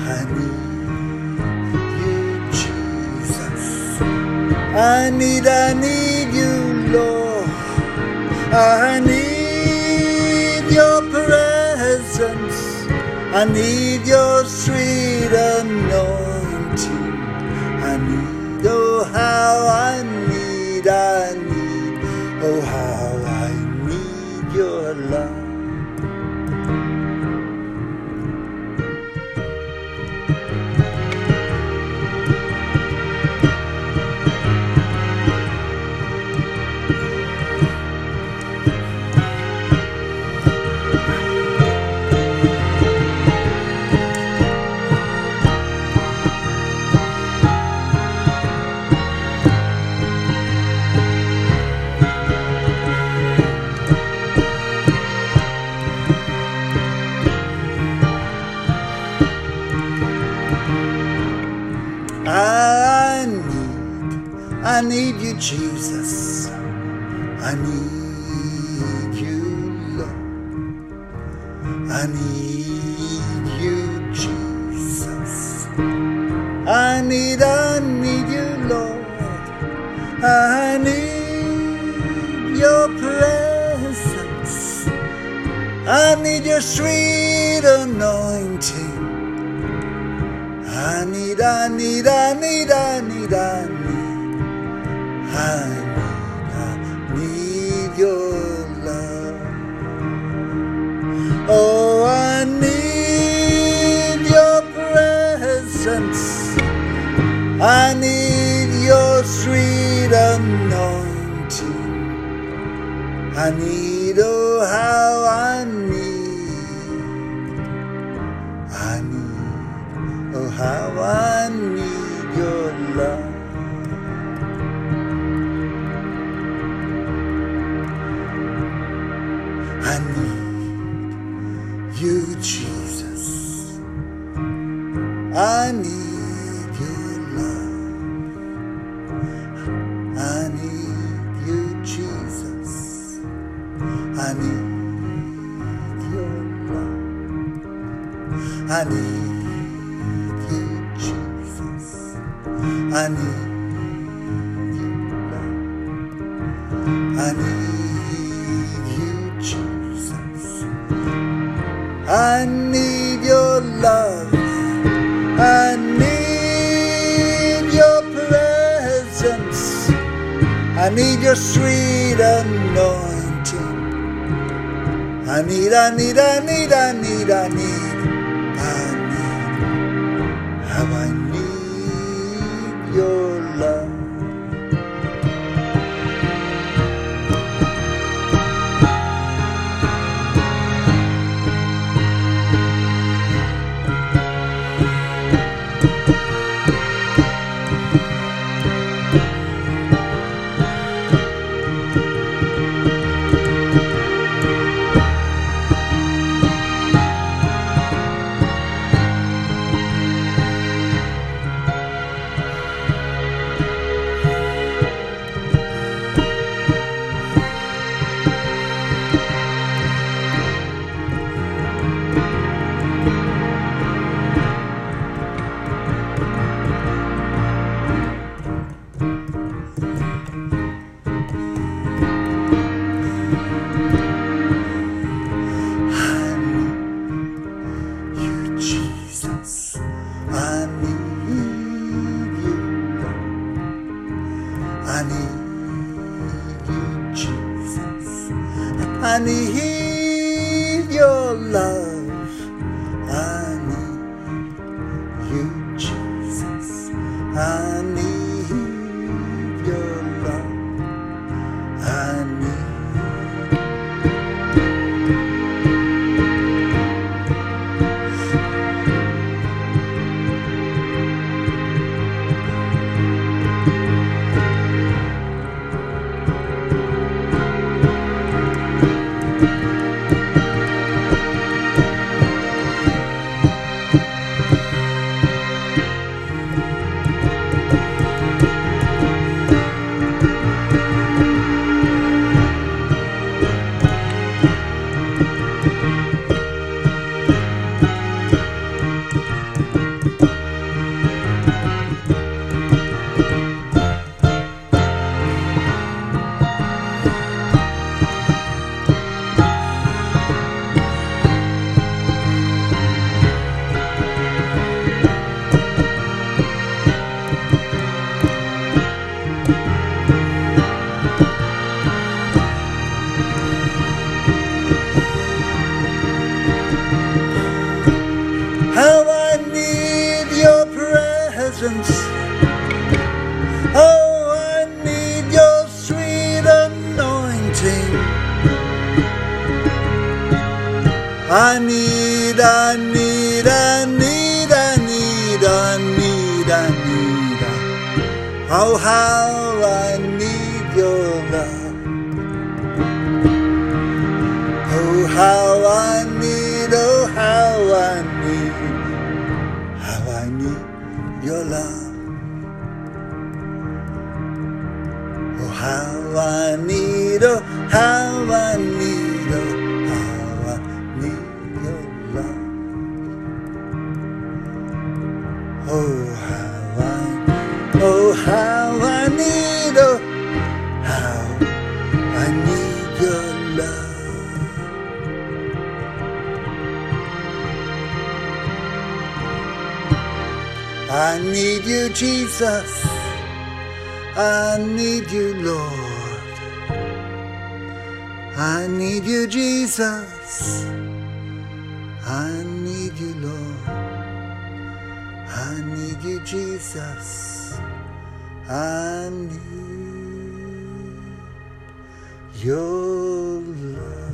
I need you, Jesus. I need you, Lord. I need your presence. I need your sweet anointing. I need, oh how I need, oh how I need your love. I need you, Jesus. I need you, Lord. I need you, Jesus. I need you, Lord. I need your presence. I need your sweet anointing. I need your love. Oh, I need your presence. I need your sweet anointing. I need, oh, how I need, oh, how I need your love. I need you, Jesus. I need your love. I need you, Jesus. I need your love. I need you, Jesus. I need your love. I need you, Jesus. I need your love. I need your presence. I need your sweet anointing. I need how I need your love. presence. Oh, I need your sweet anointing. I need. Oh, how I need your love. Oh, how I need your love. Oh, how I need your love. Oh, how I need your love. I need you, Jesus. I need you, Lord. I need you, Jesus. I need you, Lord. I need you, Jesus. I need your love.